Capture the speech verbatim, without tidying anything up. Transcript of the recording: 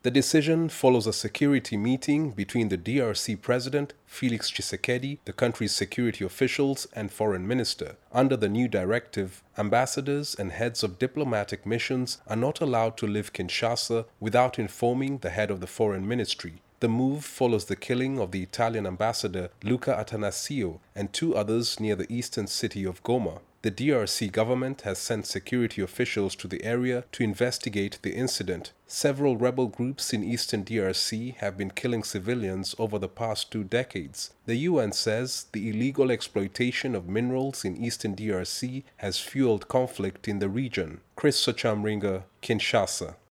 The decision follows a security meeting between the D R C president, Felix Tshisekedi, the country's security officials, and foreign minister. Under the new directive, ambassadors and heads of diplomatic missions are not allowed to leave Kinshasa without informing the head of the foreign ministry. The move follows the killing of the Italian ambassador Luca Attanasio and two others near the eastern city of Goma. The D R C government has sent security officials to the area to investigate the incident. Several rebel groups in eastern D R C have been killing civilians over the past two decades. The U N says the illegal exploitation of minerals in eastern D R C has fueled conflict in the region. Chris Sochamringa, Kinshasa.